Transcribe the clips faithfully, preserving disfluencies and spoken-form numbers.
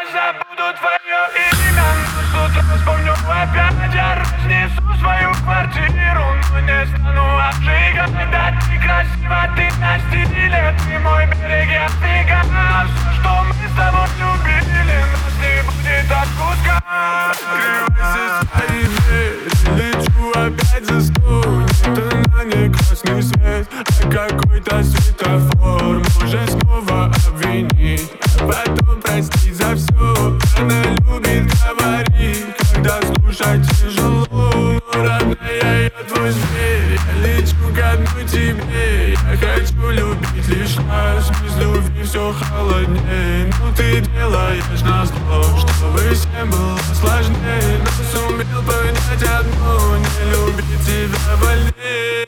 забуду твое имя, но с утра вспомню опять. Я разнесу свою квартиру, но не стану обжигать. Да ты красива, ты на стиле, ты мой берег, я снега. Все, что мы с тобой любили, нас не будет отпуска. Открывайся свои двери, лечу опять за сто. Это на ней красный свет, а какой-то светофор может снова обвинить, а потом простить за все. Она любит говорить, когда слушать тяжело. Но, родная, я твой зверь, я лечу к одной тебе. Я хочу любить лишь раз, без любви все холодней. Но ты делаешь назло, чтобы всем было сложнее. Но сумел понять одно, не любить тебя больнее.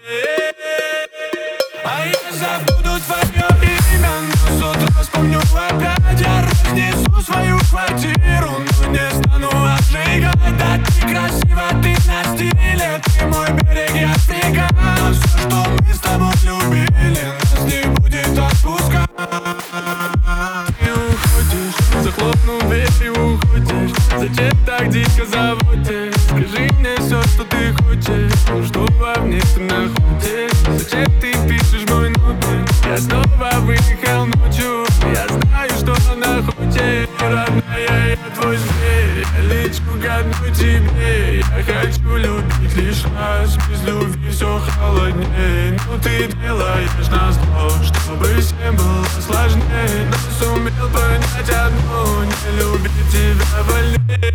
А я забуду твое имя, но с утра вспомню опять. Я разнесу свою квартиру, но не стану обжигать. Да ты красива, ты на стиле, ты мой берег, я снега. Все, что мы с тобой любили, нас не будет отпуска. Ты уходишь, захлопнув дверь и уходишь. Зачем так дико заводишь? Скажи мне все, что ты хочешь. Что во мне ты находишь? Зачем ты пишешь мой номер? Я снова выехал ночью. Я знаю, что она хочет. Родная, я твой зверь, я лечу к одной тебе. Я хочу любить лишь раз, без любви все холоднее. Но ты делаешь назло, чтобы всем было сложнее. Но сумел понять одно, не любить тебя больнее.